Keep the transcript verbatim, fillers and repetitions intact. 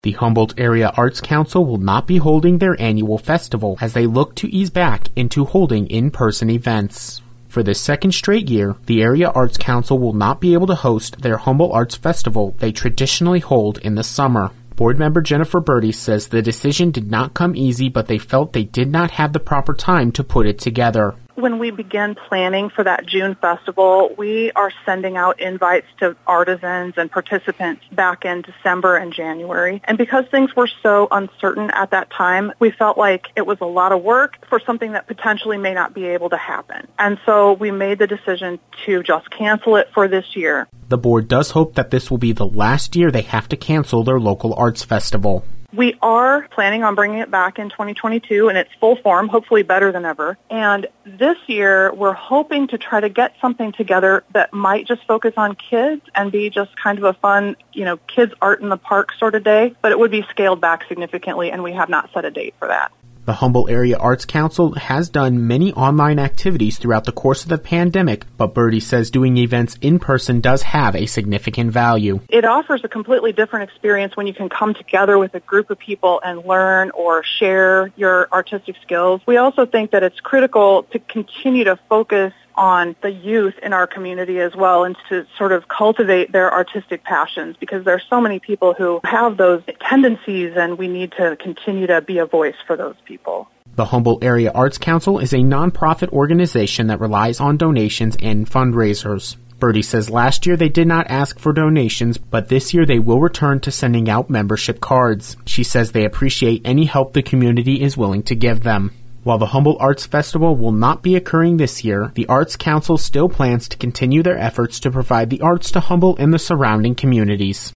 The Humboldt Area Arts Council will not be holding their annual festival as they look to ease back into holding in-person events. For the second straight year, the Area Arts Council will not be able to host their Humboldt Arts Festival they traditionally hold in the summer. Board member Jennifer Birdie says the decision did not come easy, but they felt they did not have the proper time to put it together. When we begin planning for that June festival, we are sending out invites to artisans and participants back in December and January. And because things were so uncertain at that time, we felt like it was a lot of work for something that potentially may not be able to happen. And so we made the decision to just cancel it for this year. The board does hope that this will be the last year they have to cancel their local arts festival. We are planning on bringing it back in twenty twenty-two in its full form, hopefully better than ever. And this year, we're hoping to try to get something together that might just focus on kids and be just kind of a fun, you know, kids art in the park sort of day. But it would be scaled back significantly, and we have not set a date for that. The Humboldt Area Arts Council has done many online activities throughout the course of the pandemic, but Birdie says doing events in person does have a significant value. It offers a completely different experience when you can come together with a group of people and learn or share your artistic skills. We also think that it's critical to continue to focus on the youth in our community as well and to sort of cultivate their artistic passions, because there are so many people who have those tendencies and we need to continue to be a voice for those people. The Humboldt Area Arts Council is a nonprofit organization that relies on donations and fundraisers. Birdie says last year they did not ask for donations, but this year they will return to sending out membership cards. She says they appreciate any help the community is willing to give them. While the Humboldt Arts Festival will not be occurring this year, the Arts Council still plans to continue their efforts to provide the arts to Humboldt and the surrounding communities.